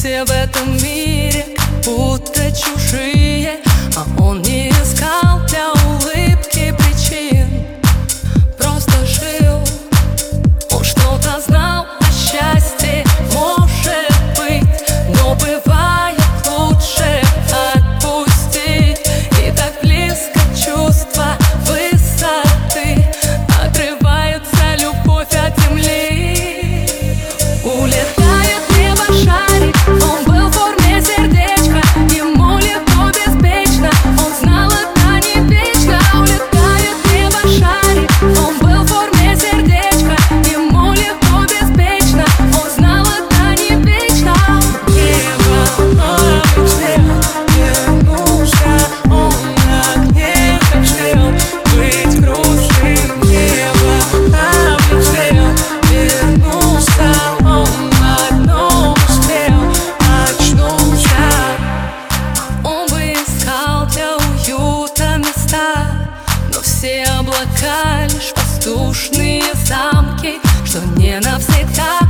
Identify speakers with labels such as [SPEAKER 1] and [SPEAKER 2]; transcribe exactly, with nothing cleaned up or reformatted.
[SPEAKER 1] Все в этом мире как будто чужие, а он не искал для улыбки причин, просто жил. Он что-то знал о счастье, может быть, но бывает лучше отпустить. И так близко чувство высоты, отрывается любовь от земли. Улетает в небо шарик, он был в форме сердечка, ему легко, беспечно, он знал, это не вечно. Улетает в небо шарик, он был в форме сердечка, ему легко, беспечно, он знал, это не вечно. Небо облетел, вернулся, он так не хотел быть грустным. Небо облетел, вернулся, он одно успел, очнулся. Он бы искал для уюта места, но все облака лишь воздушные замки, что не навсегда.